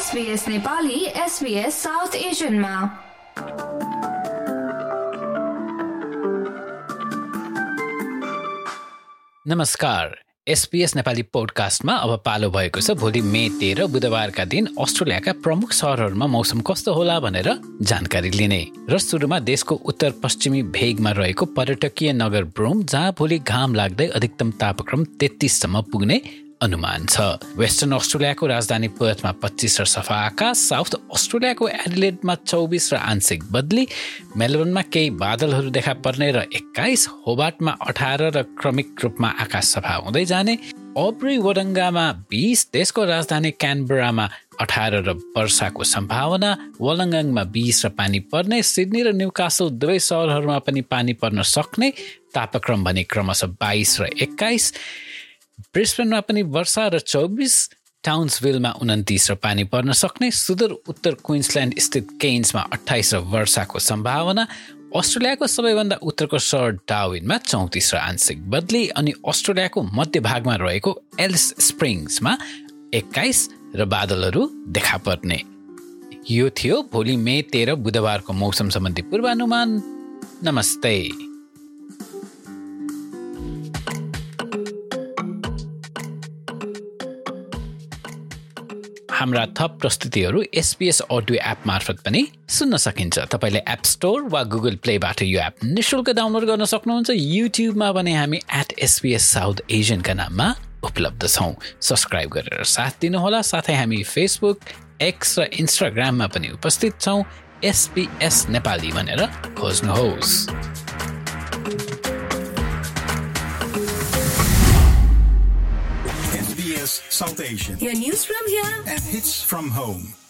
SBS Nepali SBS south एसियनमा। नमस्कार, SBS Nepali पोडकास्टमा अब पालो भएको छ भोलि मे 13 बुधबारका दिन अस्ट्रेलियाका प्रमुख शहरहरूमा मौसम कस्तो होला भनेर जानकारी लिने र सुरुमा देशको उत्तर पश्चिमी भेगमा रहेको पर्यटकीय नगर ब्रोम, जहाँ भोलि घाम लाग्दै अधिकतम तापक्रम 33 सम्म पुग्ने अनुमान छ। वेस्टर्न अस्ट्रेलियाको राजधानी पर्थमा 25 र सफा आकाश, साउथ अस्ट्रेलियाको एडिलेडमा 24 र आंशिक बदली, मेलबर्नमा केही बादलहरू देखा पर्ने र 21, होबार्टमा 18 र क्रमिक रूपमा आकाश सफा हुँदै जाने, अब्री वोडङ्गामा 20, देशको राजधानी क्यानबरामा 18 र वर्षाको सम्भावना, वोलङ्गङमा 20 र पानी पर्ने, सिडनी र न्युकासल दुवै सहरहरूमा पनि पानी पर्न सक्ने, तापक्रम भने क्रमशः 22 र 21, ब्रिस्बेनमा पनि वर्षा र 24, टाउन्सभिलमा 29 र पानी पर्न सक्ने, सुदूर उत्तर क्विन्सल्यान्ड स्थित केन्समा 28 र वर्षाको सम्भावना, अस्ट्रेलियाको सबैभन्दा उत्तरको सहर डार्विनमा 34 र आंशिक बदली, अनि अस्ट्रेलियाको मध्य भागमा रहेको एलिस स्प्रिङ्समा 21 र बादलहरू देखा पर्ने। यो थियो भोलि मे 13 बुधबारको मौसम सम्बन्धी पूर्वानुमान। नमस्ते। हाम्रा थप प्रस्तुतिहरू SBS अडियो एप मार्फत पनि सुन्न सकिन्छ। तपाईले एप स्टोर वा गुगल प्लेबाट यो एप निशुल्क डाउनलोड गर्न सक्नुहुन्छ। युट्युबमा पनि हामी @SBS साउथ एसियन का नाममा उपलब्ध छौँ। सब्स्क्राइब गरेर साथ दिनुहोला। साथै हामी फेसबुक, एक्स र इन्स्टाग्राममा पनि उपस्थित छौँ। SBS नेपाली भनेर खोज्नुहोस्। South Asian. Your news from here And hits from home.